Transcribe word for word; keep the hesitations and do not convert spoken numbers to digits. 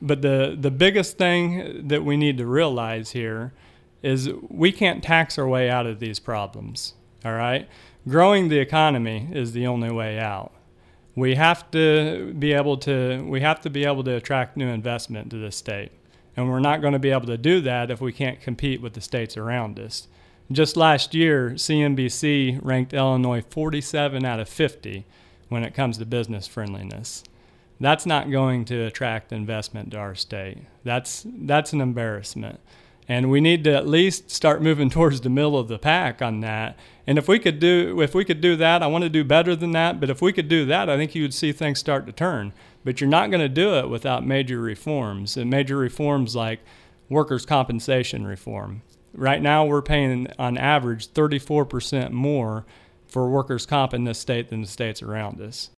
but the, the biggest thing that we need to realize here is we can't tax our way out of these problems, all right? Growing the economy is the only way out. We have to be able to, we have to be able to attract new investment to this state. And we're not going to be able to do that if we can't compete with the states around us. Just last year, C N B C ranked Illinois forty-seven out of fifty when it comes to business friendliness. That's not going to attract investment to our state. That's, that's an embarrassment. And we need to at least start moving towards the middle of the pack on that. And if we could do, if we could do that, I want to do better than that. But if we could do that, I think you would see things start to turn. But you're not going to do it without major reforms, and major reforms like workers' compensation reform. Right now, we're paying on average thirty-four percent more for workers' comp in this state than the states around us.